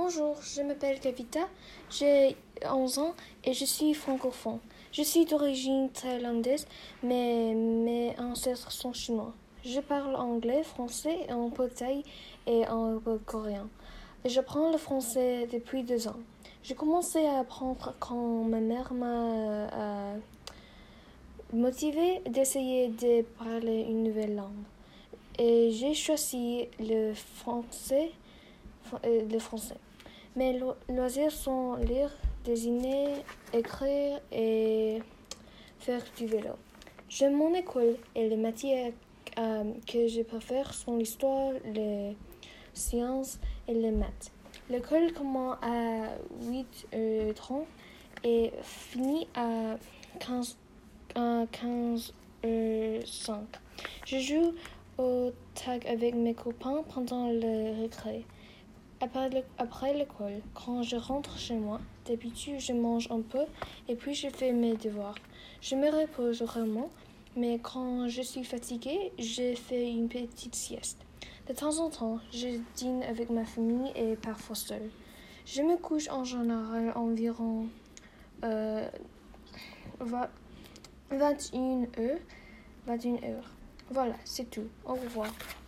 Bonjour, je m'appelle Kavita, j'ai 11 ans et je suis francophone. Je suis d'origine thaïlandaise, mais mes ancêtres sont chinois. Je parle anglais, français, un peu thaï et un peu coréen. J'apprends le français depuis 2 ans. J'ai commencé à apprendre quand ma mère m'a motivée d'essayer de parler une nouvelle langue. Et j'ai choisi le français. Mes loisirs sont lire, dessiner, écrire et faire du vélo. J'aime mon école et les matières que je préfère sont l'histoire, les sciences et les maths. L'école commence à 8h30 et finit à 15h05. Je joue au tag avec mes copains pendant le récré. Après l'école, quand je rentre chez moi, d'habitude je mange un peu et puis je fais mes devoirs. Je me repose vraiment, mais quand je suis fatiguée, je fais une petite sieste. De temps en temps, je dîne avec ma famille et parfois seule. Je me couche en général environ 21h. Voilà, c'est tout. Au revoir.